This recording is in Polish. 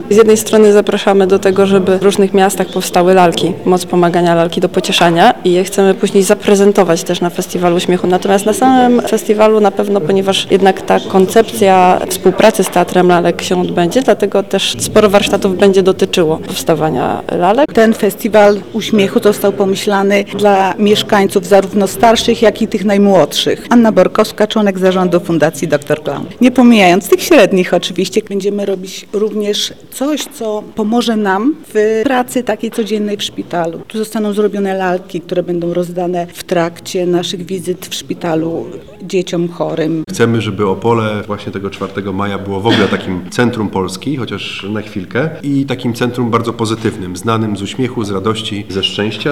Z jednej strony zapraszamy do tego, żeby w różnych miastach powstały lalki, moc pomagania lalki do pocieszania i je chcemy później zaprezentować też na Festiwalu Śmiechu. Natomiast na samym festiwalu na pewno, ponieważ jednak ta koncepcja współpracy z Teatrem Lalek się odbędzie, dlatego też sporo warsztatów będzie dotyczyło powstawania lalek. Ten festiwal uśmiechu został pomyślany dla mieszkańców zarówno starszych, jak i tych najmłodszych. Anna Borkowska, członek zarządu Fundacji Dr. Clown. Nie pomijając tych średnich oczywiście, będziemy robić również coś, co pomoże nam w pracy takiej codziennej w szpitalu. Tu zostaną zrobione lalki, które będą rozdane w trakcie naszych wizyt w szpitalu dzieciom chorym. Chcemy, żeby Opole właśnie tego 4 maja było w ogóle takim centrum Polski, chociaż na chwilkę, i takim centrum bardzo pozytywnym, znanym z uśmiechu, z radości, ze szczęścia.